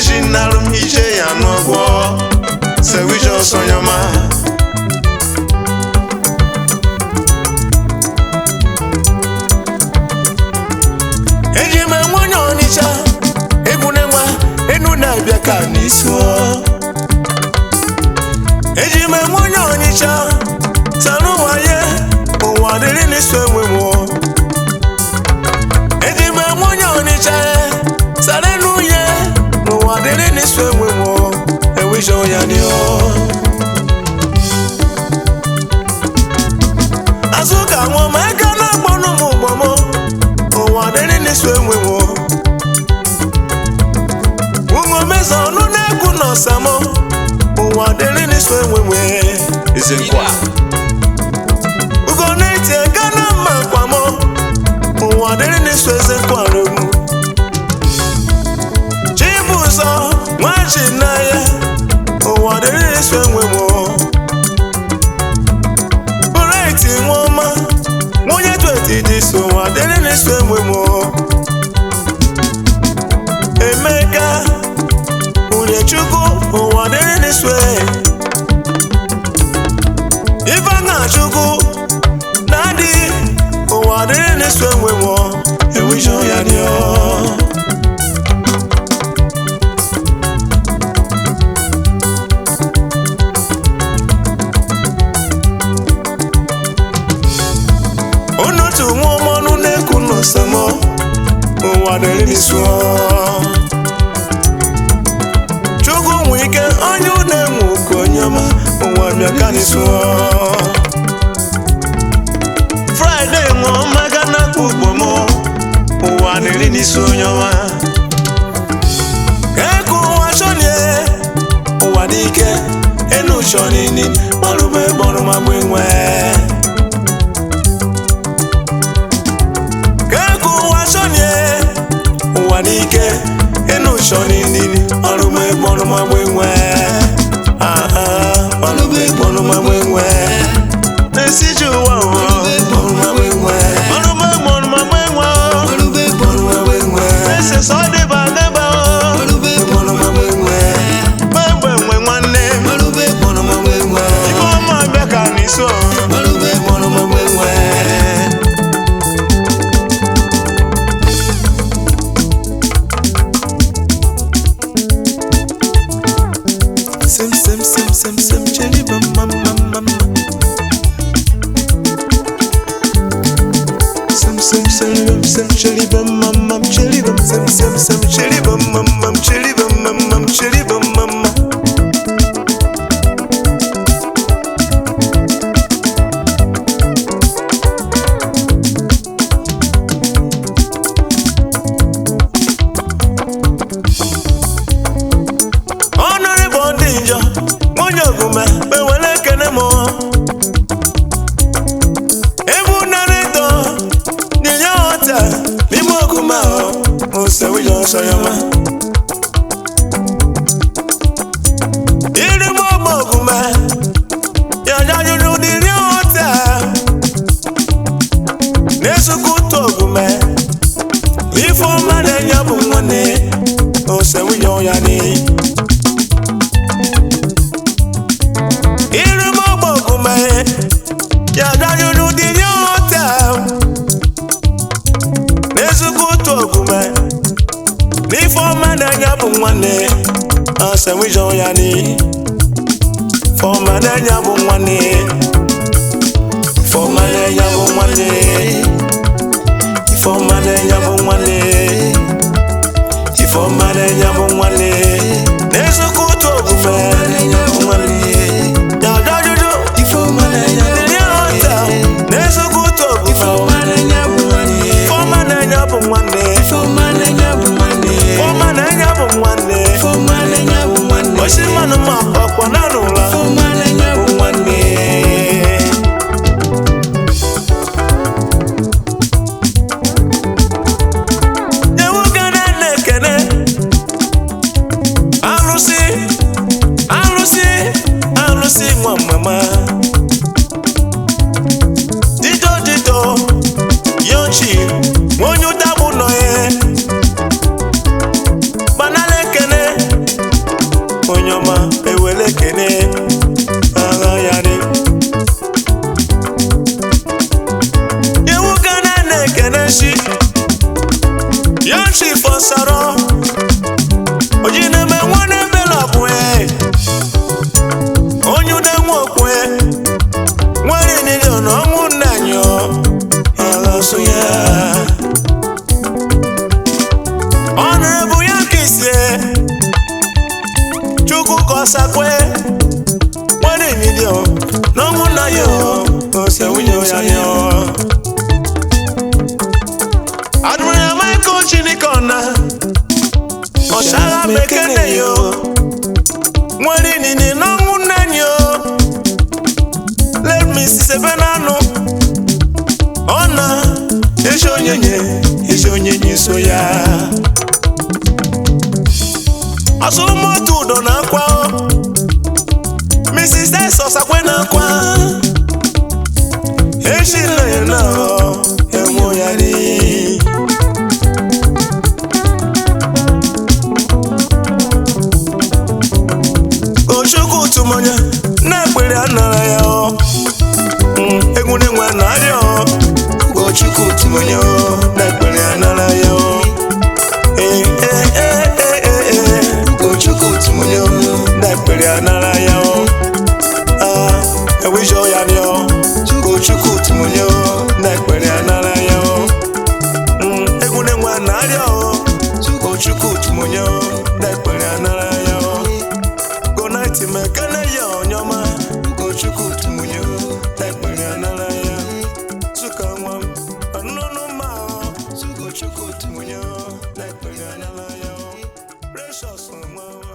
original ije ya n'ọgbọ Sewijo Sonyoma ejime nwonye Onitsha egwunenwa enu na-abịa ka n'isuo ejime nwonye Onitsha sanuwaye ụwa dịrị n'isu enwemo ejime nwonye Onitsha sarenuye ụwa dịrị n'isu enwemo ewijo ya nio azuka nwoma ega na-agbọnụ m ụgbọmọ ụwa dịrị n'isu enwemo ụmụmezi ọnụ na-ekwu n'ọsamọ ụwa dịrị n'isu enwemo Ezenkwa ugoneti ega na mma kwamọ ụwa dịrị n'isu Ezenkwa n'ogwu Chibuzo nwachi n'anya ụwa dịrị n'isu enwemo Bureti nwoma nwunye tweti dị so ụwa dịrị n'isu enwemo Emeka Onyechukwu ụwa dịrị n'isu Ifeanyachukwu na-adị ụwa dịrị n'isu enwemo ewijo ya nio onotu nwaọmọnụ na-ekwu n'ọsamọ ụwa dịrị n'isu Chukwu nwe ike onye na-enwe Okonyoma ụwa bịa ka n'isu Friday nwoma ga na-akpụ ụgbọmọ ụwa dịrị n'isu Onyoma eku ụwa chọlie ụwa dị ike enu chọnini marụbe gbọrụma gbenwe eku ụwa chọlie ụwa dị ike enu chọnini marụbe gbọrụma gbenwe marụbe gbọrụma gbenwe n'esiji ụwa gbọrụma gbenwe marụbe gbọrụma gbenwe marụbe gbọrụma gbenwe n'ese sọ dịba dịba marụbe gbọrụma gbenwe gbenwe nwanne marụbe gbọrụma gbenwe ife ọma bịa ka n'iso marụbe gbọrụma gbenwe sem cheri bam bam bam bam sem cheri bam bam bam cheri bam sem cheri bam bam bam cheri bam bam bam cheri bam bam Honorable Dinjo onye ogume bewele kene mo ebu narito ninye ota n'ime ogume o Sewijo Sonyoma iri mo ogume ya jajuru ninye ota n'esukutu ogume ifo mmadụ enye bụ nwanne o Sewijo ya ni ya danyuru dị nyota n'ezukutu ogume n'ife ọma na-enya bụ nwanne Sewijo ya ni fọma na-enya bụ nwanne fọma na-enya bụ nwanne ifọma na-enya bụ nwanne ifọma na-enya bụ nwanne n'ezukutu ogume na-enya bụ nwanne ya danyuru ifọma na-enya n'ezukutu ogume fọma na-enya bụ nwanne fọma na-enya bụ nwanne fọma na-enya bụ nwanne fọma na-enya bụ nwanne osimanụ ma ọkwa na n'ụla fọma na-enya bụ nwanne nyewugana na-ekene alụsị nwa mama dido yochi onye ụtabụ nọ ya banala ekene ojine me nwane bela kwe onyu de nwokwe nwere ni do no ngunanyo ala suya honorable yakise chuku kosakwe nwere ni do no ngunayo ose winyo yanyo admira Michael Chinikona Oshara bekene yo Mwari nini nongu nanyo Let me see sevenano Ona Esho nyenye soya Asumo tudo na kwa Mrs. Eso sakwe na kwa Eshi na Emo yari Chukwu tumonya na ekpere anara ya o egwu na-enwe narị o go Chukwu tumonya na ekpere anara ya o go Chukwu tumonya na ekpere anara ya o ewijo ya ni o go Chukwu tumonya na ekpere anara ya o egwu na-enwe narị o go Chukwu tumonya na ekpere anara ya o Timekana ya nyoma go Chukwu tumunyo tekpere anara ya suka nwa anono ma go Chukwu tumunyo tekpere anara ya precious nwa